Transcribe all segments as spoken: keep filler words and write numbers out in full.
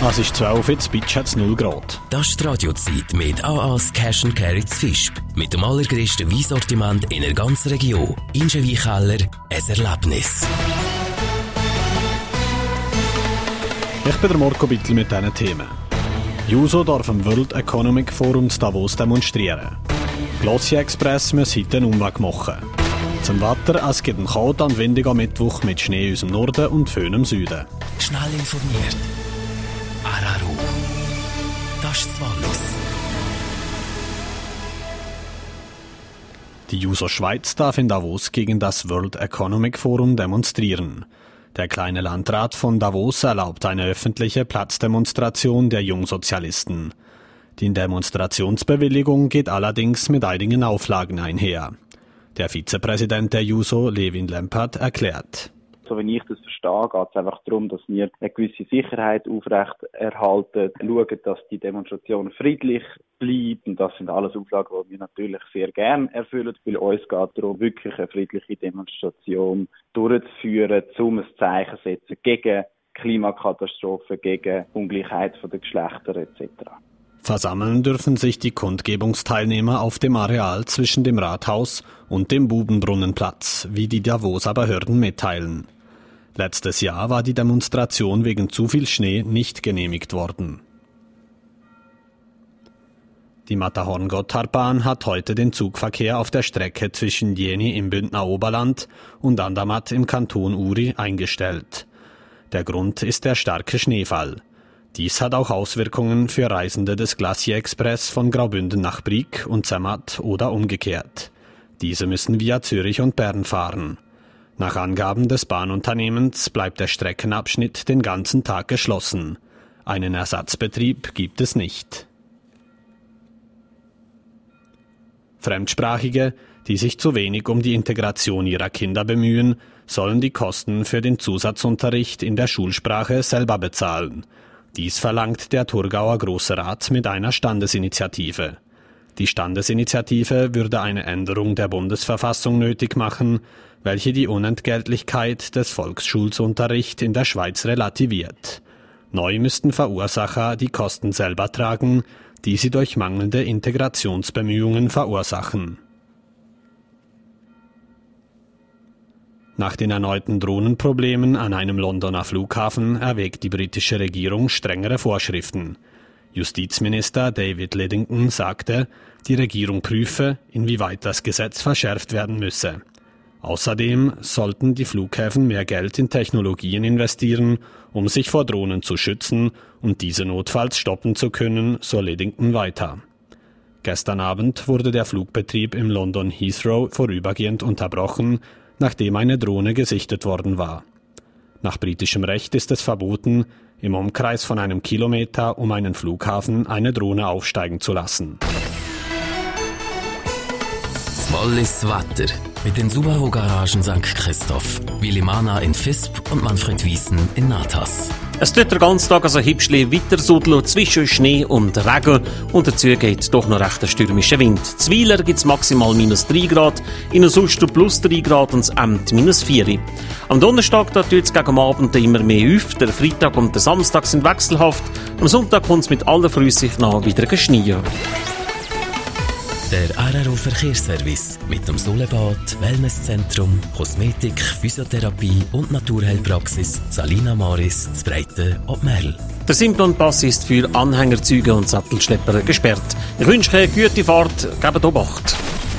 Es ist zwölf, jetzt Bitsch hat es null Grad. Das ist die Radiozeit mit A A's Cash and Carry zu Visp. Mit dem allergrößten Weinsortiment in der ganzen Region. Inge Weinkeller, ein Erlebnis. Ich bin der Marco Bittel mit diesen Themen. Juso darf am World Economic Forum in Davos demonstrieren. Glossier Express muss heute einen Umweg machen. Zum Wetter, es gibt einen kalt und windigen Mittwoch mit Schnee aus dem Norden und Föhn im Süden. Schnell informiert. Araru. Das ist Wallis. Die Juso Schweiz darf in Davos gegen das World Economic Forum demonstrieren. Der kleine Landrat von Davos erlaubt eine öffentliche Platzdemonstration der Jungsozialisten. Die Demonstrationsbewilligung geht allerdings mit einigen Auflagen einher. Der Vizepräsident der Juso, Levin Lempert, erklärt. So wie ich das verstehe, geht es einfach darum, dass wir eine gewisse Sicherheit aufrecht erhalten, schauen, dass die Demonstration friedlich bleibt. Und das sind alles Auflagen, die wir natürlich sehr gerne erfüllen, weil uns geht darum, wirklich eine friedliche Demonstration durchzuführen, um ein Zeichen zu setzen gegen Klimakatastrophen, gegen Ungleichheit der Geschlechter et cetera. Versammeln dürfen sich die Kundgebungsteilnehmer auf dem Areal zwischen dem Rathaus und dem Bubenbrunnenplatz, wie die Davoser Behörden mitteilen. Letztes Jahr war die Demonstration wegen zu viel Schnee nicht genehmigt worden. Die Matterhorn-Gotthardbahn hat heute den Zugverkehr auf der Strecke zwischen Jeni im Bündner Oberland und Andermatt im Kanton Uri eingestellt. Der Grund ist der starke Schneefall. Dies hat auch Auswirkungen für Reisende des Glossier Express von Graubünden nach Brig und Zermatt oder umgekehrt. Diese müssen via Zürich und Bern fahren. Nach Angaben des Bahnunternehmens bleibt der Streckenabschnitt den ganzen Tag geschlossen. Einen Ersatzbetrieb gibt es nicht. Fremdsprachige, die sich zu wenig um die Integration ihrer Kinder bemühen, sollen die Kosten für den Zusatzunterricht in der Schulsprache selber bezahlen. Dies verlangt der Thurgauer Grosse Rat mit einer Standesinitiative. Die Standesinitiative würde eine Änderung der Bundesverfassung nötig machen, welche die Unentgeltlichkeit des Volksschulunterrichts in der Schweiz relativiert. Neu müssten Verursacher die Kosten selber tragen, die sie durch mangelnde Integrationsbemühungen verursachen. Nach den erneuten Drohnenproblemen an einem Londoner Flughafen erwägt die britische Regierung strengere Vorschriften. Justizminister David Lidington sagte, die Regierung prüfe, inwieweit das Gesetz verschärft werden müsse. Außerdem sollten die Flughäfen mehr Geld in Technologien investieren, um sich vor Drohnen zu schützen und diese notfalls stoppen zu können, so Lidington weiter. Gestern Abend wurde der Flugbetrieb im London Heathrow vorübergehend unterbrochen, nachdem eine Drohne gesichtet worden war. Nach britischem Recht ist es verboten, im Umkreis von einem Kilometer um einen Flughafen eine Drohne aufsteigen zu lassen. Das Wallis Wetter mit den Subaru-Garagen Sankt Christoph, Willimana in Visp und Manfred Wiesen in Natas. Es tut den ganzen Tag also hübschli weitersudeln zwischen Schnee und Regen und dazu geht doch noch recht ein stürmischer Wind. Zweiler gibt es maximal minus drei Grad, in Suster plus drei Grad und das Amt minus vier. Am Donnerstag tut es gegen Abend immer mehr auf, der Freitag und der Samstag sind wechselhaft, am Sonntag kommt es mit aller Voraussicht nach wieder geschnien. Der R R O Verkehrsservice mit dem Solebad, Wellnesszentrum, Kosmetik, Physiotherapie und Naturheilpraxis Salina Maris zu Breiten und Merl. Der Simplonpass ist für Anhänger, Züge und Sattelschlepper gesperrt. Ich wünsche euch eine gute Fahrt, gebt Obacht.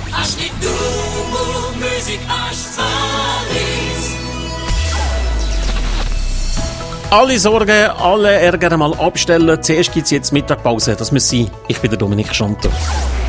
Alle Sorgen, alle Ärger mal abstellen. Zuerst gibt es jetzt Mittagpause. Das muss sein. Ich bin der Dominik Schanter.